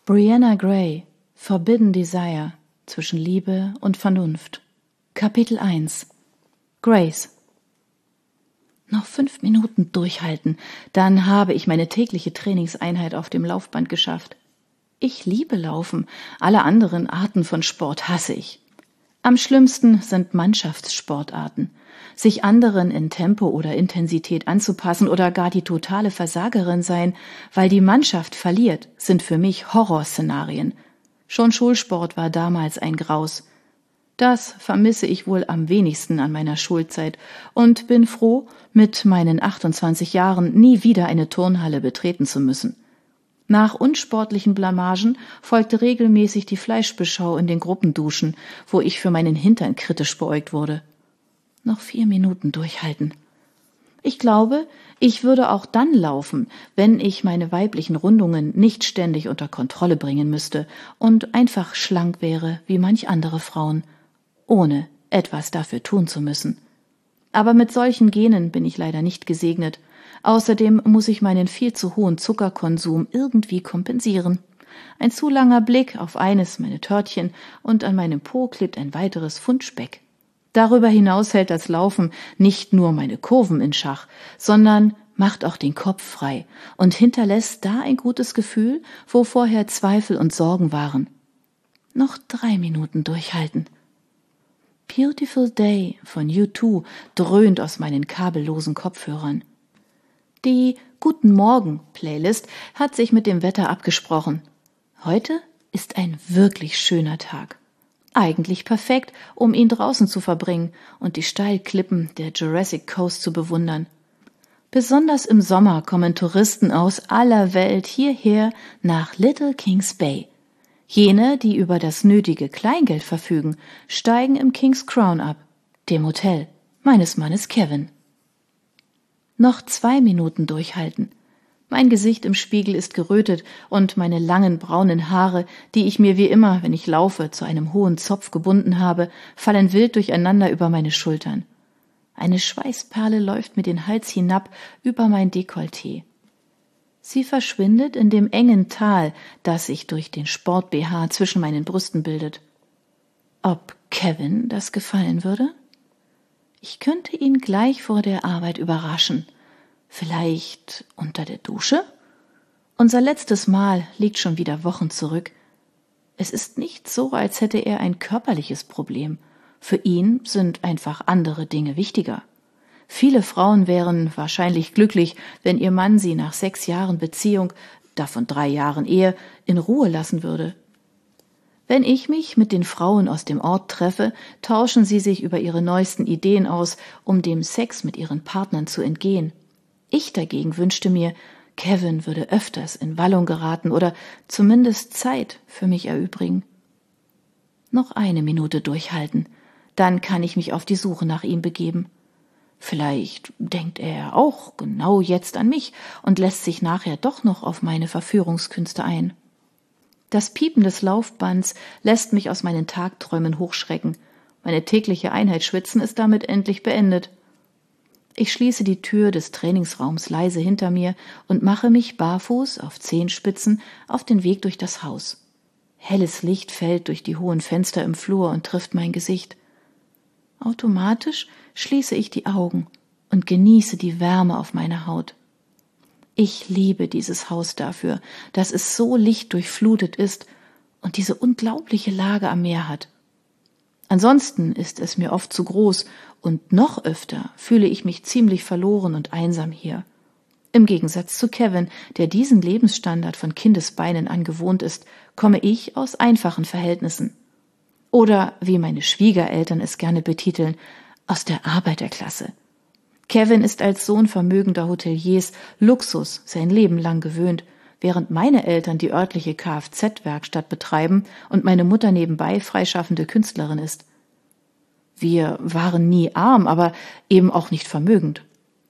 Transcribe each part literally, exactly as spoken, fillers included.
Brianna Gray, Forbidden Desire, zwischen Liebe und Vernunft. Kapitel eins. Grace. Noch fünf Minuten durchhalten, dann habe ich meine tägliche Trainingseinheit auf dem Laufband geschafft. Ich liebe Laufen, alle anderen Arten von Sport hasse ich. Am schlimmsten sind Mannschaftssportarten. Sich anderen in Tempo oder Intensität anzupassen oder gar die totale Versagerin sein, weil die Mannschaft verliert, sind für mich Horrorszenarien. Schon Schulsport war damals ein Graus. Das vermisse ich wohl am wenigsten an meiner Schulzeit und bin froh, mit meinen achtundzwanzig Jahren nie wieder eine Turnhalle betreten zu müssen. Nach unsportlichen Blamagen folgte regelmäßig die Fleischbeschau in den Gruppenduschen, wo ich für meinen Hintern kritisch beäugt wurde. Noch vier Minuten durchhalten. Ich glaube, ich würde auch dann laufen, wenn ich meine weiblichen Rundungen nicht ständig unter Kontrolle bringen müsste und einfach schlank wäre wie manch andere Frauen, ohne etwas dafür tun zu müssen. Aber mit solchen Genen bin ich leider nicht gesegnet. Außerdem muss ich meinen viel zu hohen Zuckerkonsum irgendwie kompensieren. Ein zu langer Blick auf eines meiner Törtchen und an meinem Po klebt ein weiteres Pfund Speck. Darüber hinaus hält das Laufen nicht nur meine Kurven in Schach, sondern macht auch den Kopf frei und hinterlässt da ein gutes Gefühl, wo vorher Zweifel und Sorgen waren. Noch drei Minuten durchhalten. Beautiful Day von U zwei dröhnt aus meinen kabellosen Kopfhörern. Die Guten Morgen Playlist hat sich mit dem Wetter abgesprochen. Heute ist ein wirklich schöner Tag. Eigentlich perfekt, um ihn draußen zu verbringen und die Steilklippen der Jurassic Coast zu bewundern. Besonders im Sommer kommen Touristen aus aller Welt hierher nach Little Kings Bay. Jene, die über das nötige Kleingeld verfügen, steigen im King's Crown ab, dem Hotel meines Mannes Kevin. Noch zwei Minuten durchhalten. Mein Gesicht im Spiegel ist gerötet und meine langen braunen Haare, die ich mir wie immer, wenn ich laufe, zu einem hohen Zopf gebunden habe, fallen wild durcheinander über meine Schultern. Eine Schweißperle läuft mir den Hals hinab über mein Dekolleté. Sie verschwindet in dem engen Tal, das sich durch den Sport-B H zwischen meinen Brüsten bildet. Ob Kevin das gefallen würde? Ich könnte ihn gleich vor der Arbeit überraschen. Vielleicht unter der Dusche? Unser letztes Mal liegt schon wieder Wochen zurück. Es ist nicht so, als hätte er ein körperliches Problem. Für ihn sind einfach andere Dinge wichtiger. Viele Frauen wären wahrscheinlich glücklich, wenn ihr Mann sie nach sechs Jahren Beziehung, davon drei Jahren Ehe, in Ruhe lassen würde. Wenn ich mich mit den Frauen aus dem Ort treffe, tauschen sie sich über ihre neuesten Ideen aus, um dem Sex mit ihren Partnern zu entgehen. Ich dagegen wünschte mir, Kevin würde öfters in Wallung geraten oder zumindest Zeit für mich erübrigen. Noch eine Minute durchhalten, dann kann ich mich auf die Suche nach ihm begeben. Vielleicht denkt er auch genau jetzt an mich und lässt sich nachher doch noch auf meine Verführungskünste ein. Das Piepen des Laufbands lässt mich aus meinen Tagträumen hochschrecken. Meine tägliche Einheit Schwitzen ist damit endlich beendet. Ich schließe die Tür des Trainingsraums leise hinter mir und mache mich barfuß auf Zehenspitzen auf den Weg durch das Haus. Helles Licht fällt durch die hohen Fenster im Flur und trifft mein Gesicht. Automatisch schließe ich die Augen und genieße die Wärme auf meiner Haut. Ich liebe dieses Haus dafür, dass es so lichtdurchflutet ist und diese unglaubliche Lage am Meer hat. Ansonsten ist es mir oft zu groß und noch öfter fühle ich mich ziemlich verloren und einsam hier. Im Gegensatz zu Kevin, der diesen Lebensstandard von Kindesbeinen an gewohnt ist, komme ich aus einfachen Verhältnissen. Oder, wie meine Schwiegereltern es gerne betiteln, aus der Arbeiterklasse. Kevin ist als Sohn vermögender Hoteliers Luxus sein Leben lang gewöhnt, während meine Eltern die örtliche Kfz-Werkstatt betreiben und meine Mutter nebenbei freischaffende Künstlerin ist. Wir waren nie arm, aber eben auch nicht vermögend.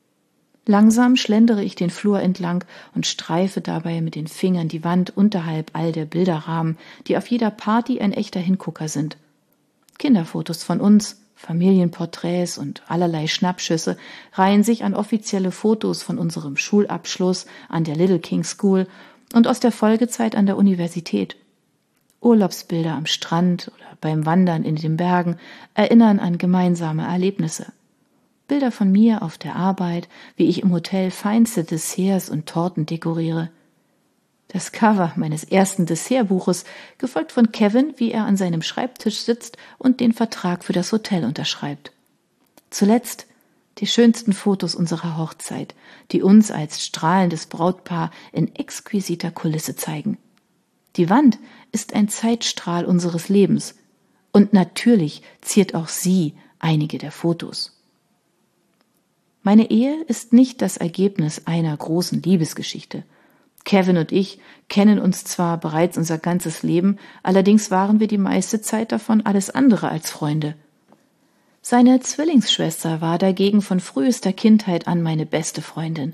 Langsam schlendere ich den Flur entlang und streife dabei mit den Fingern die Wand unterhalb all der Bilderrahmen, die auf jeder Party ein echter Hingucker sind. Kinderfotos von uns, Familienporträts und allerlei Schnappschüsse reihen sich an offizielle Fotos von unserem Schulabschluss an der Little King School und aus der Folgezeit an der Universität. Urlaubsbilder am Strand oder beim Wandern in den Bergen erinnern an gemeinsame Erlebnisse. Bilder von mir auf der Arbeit, wie ich im Hotel feinste Desserts und Torten dekoriere. Das Cover meines ersten Dessertbuches, gefolgt von Kevin, wie er an seinem Schreibtisch sitzt und den Vertrag für das Hotel unterschreibt. Zuletzt die schönsten Fotos unserer Hochzeit, die uns als strahlendes Brautpaar in exquisiter Kulisse zeigen. Die Wand ist ein Zeitstrahl unseres Lebens und natürlich ziert auch sie einige der Fotos. Meine Ehe ist nicht das Ergebnis einer großen Liebesgeschichte. Kevin und ich kennen uns zwar bereits unser ganzes Leben, allerdings waren wir die meiste Zeit davon alles andere als Freunde. Seine Zwillingsschwester war dagegen von frühester Kindheit an meine beste Freundin.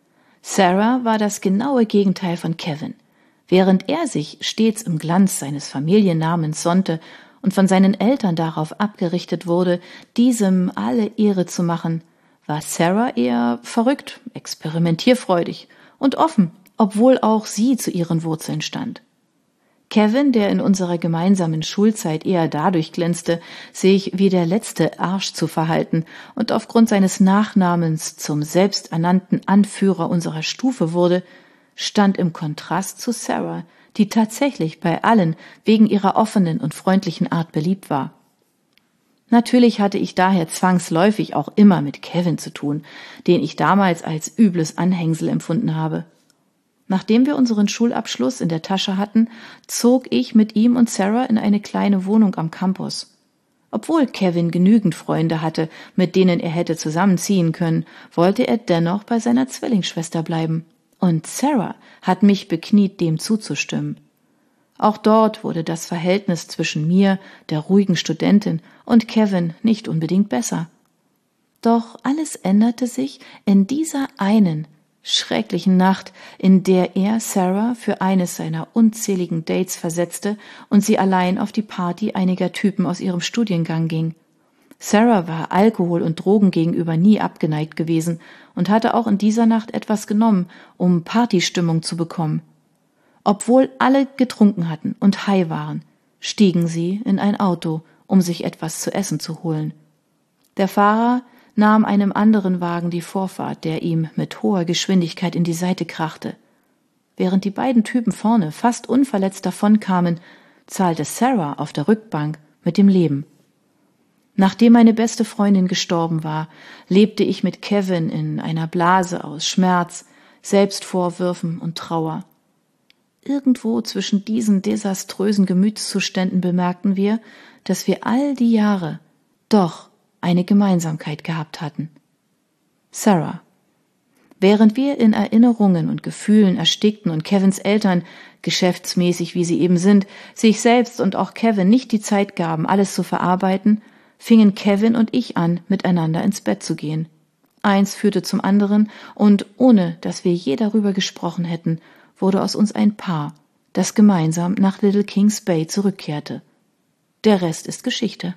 Sarah war das genaue Gegenteil von Kevin. Während er sich stets im Glanz seines Familiennamens sonnte und von seinen Eltern darauf abgerichtet wurde, diesem alle Ehre zu machen, war Sarah eher verrückt, experimentierfreudig und offen, obwohl auch sie zu ihren Wurzeln stand. Kevin, der in unserer gemeinsamen Schulzeit eher dadurch glänzte, sich wie der letzte Arsch zu verhalten und aufgrund seines Nachnamens zum selbsternannten Anführer unserer Stufe wurde, stand im Kontrast zu Sarah, die tatsächlich bei allen wegen ihrer offenen und freundlichen Art beliebt war. Natürlich hatte ich daher zwangsläufig auch immer mit Kevin zu tun, den ich damals als übles Anhängsel empfunden habe. Nachdem wir unseren Schulabschluss in der Tasche hatten, zog ich mit ihm und Sarah in eine kleine Wohnung am Campus. Obwohl Kevin genügend Freunde hatte, mit denen er hätte zusammenziehen können, wollte er dennoch bei seiner Zwillingsschwester bleiben. Und Sarah hat mich bekniet, dem zuzustimmen. Auch dort wurde das Verhältnis zwischen mir, der ruhigen Studentin, und Kevin nicht unbedingt besser. Doch alles änderte sich in dieser einen schrecklichen Nacht, in der er Sarah für eines seiner unzähligen Dates versetzte und sie allein auf die Party einiger Typen aus ihrem Studiengang ging. Sarah war Alkohol und Drogen gegenüber nie abgeneigt gewesen und hatte auch in dieser Nacht etwas genommen, um Partystimmung zu bekommen. Obwohl alle getrunken hatten und high waren, stiegen sie in ein Auto, um sich etwas zu essen zu holen. Der Fahrer nahm einem anderen Wagen die Vorfahrt, der ihm mit hoher Geschwindigkeit in die Seite krachte. Während die beiden Typen vorne fast unverletzt davonkamen, zahlte Sarah auf der Rückbank mit dem Leben. Nachdem meine beste Freundin gestorben war, lebte ich mit Kevin in einer Blase aus Schmerz, Selbstvorwürfen und Trauer. Irgendwo zwischen diesen desaströsen Gemütszuständen bemerkten wir, dass wir all die Jahre doch eine Gemeinsamkeit gehabt hatten. Sarah. Während wir in Erinnerungen und Gefühlen erstickten und Kevins Eltern, geschäftsmäßig wie sie eben sind, sich selbst und auch Kevin nicht die Zeit gaben, alles zu verarbeiten, fingen Kevin und ich an, miteinander ins Bett zu gehen. Eins führte zum anderen und ohne, dass wir je darüber gesprochen hätten, wurde aus uns ein Paar, das gemeinsam nach Little Kings Bay zurückkehrte. Der Rest ist Geschichte.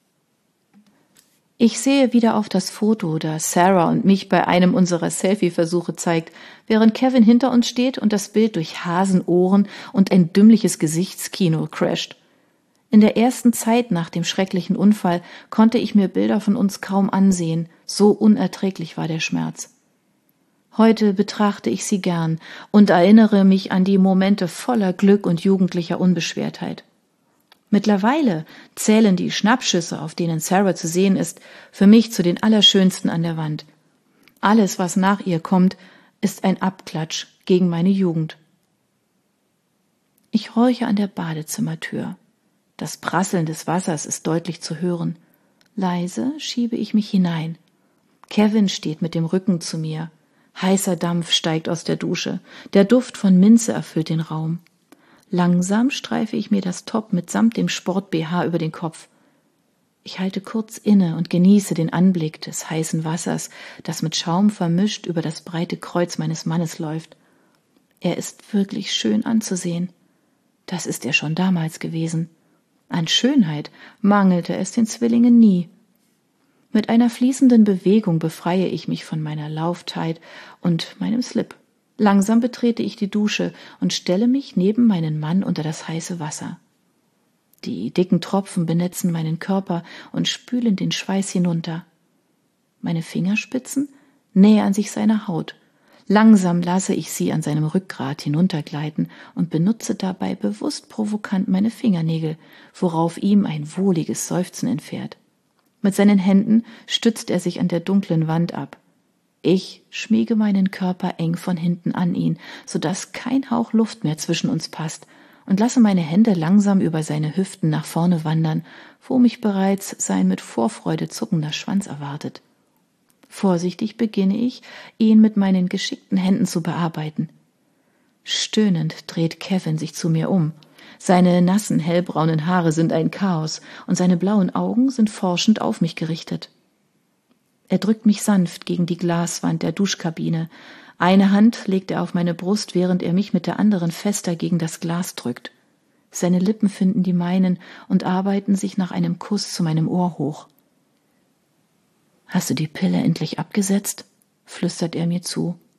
Ich sehe wieder auf das Foto, das Sarah und mich bei einem unserer Selfie-Versuche zeigt, während Kevin hinter uns steht und das Bild durch Hasenohren und ein dümmliches Gesichtskino crasht. In der ersten Zeit nach dem schrecklichen Unfall konnte ich mir Bilder von uns kaum ansehen, so unerträglich war der Schmerz. Heute betrachte ich sie gern und erinnere mich an die Momente voller Glück und jugendlicher Unbeschwertheit. Mittlerweile zählen die Schnappschüsse, auf denen Sarah zu sehen ist, für mich zu den allerschönsten an der Wand. Alles, was nach ihr kommt, ist ein Abklatsch gegen meine Jugend. Ich horche an der Badezimmertür. Das Prasseln des Wassers ist deutlich zu hören. Leise schiebe ich mich hinein. Kevin steht mit dem Rücken zu mir. Heißer Dampf steigt aus der Dusche. Der Duft von Minze erfüllt den Raum. Langsam streife ich mir das Top mitsamt dem Sport-B H über den Kopf. Ich halte kurz inne und genieße den Anblick des heißen Wassers, das mit Schaum vermischt über das breite Kreuz meines Mannes läuft. Er ist wirklich schön anzusehen. Das ist er schon damals gewesen. An Schönheit mangelte es den Zwillingen nie. Mit einer fließenden Bewegung befreie ich mich von meiner Lauftight und meinem Slip. Langsam betrete ich die Dusche und stelle mich neben meinen Mann unter das heiße Wasser. Die dicken Tropfen benetzen meinen Körper und spülen den Schweiß hinunter. Meine Fingerspitzen nähern sich seiner Haut. Langsam lasse ich sie an seinem Rückgrat hinuntergleiten und benutze dabei bewusst provokant meine Fingernägel, worauf ihm ein wohliges Seufzen entfährt. Mit seinen Händen stützt er sich an der dunklen Wand ab. Ich schmiege meinen Körper eng von hinten an ihn, sodass kein Hauch Luft mehr zwischen uns passt, und lasse meine Hände langsam über seine Hüften nach vorne wandern, wo mich bereits sein mit Vorfreude zuckender Schwanz erwartet. Vorsichtig beginne ich, ihn mit meinen geschickten Händen zu bearbeiten. Stöhnend dreht Kevin sich zu mir um. Seine nassen, hellbraunen Haare sind ein Chaos und seine blauen Augen sind forschend auf mich gerichtet. Er drückt mich sanft gegen die Glaswand der Duschkabine. Eine Hand legt er auf meine Brust, während er mich mit der anderen fester gegen das Glas drückt. Seine Lippen finden die meinen und arbeiten sich nach einem Kuss zu meinem Ohr hoch. »Hast du die Pille endlich abgesetzt?« flüstert er mir zu.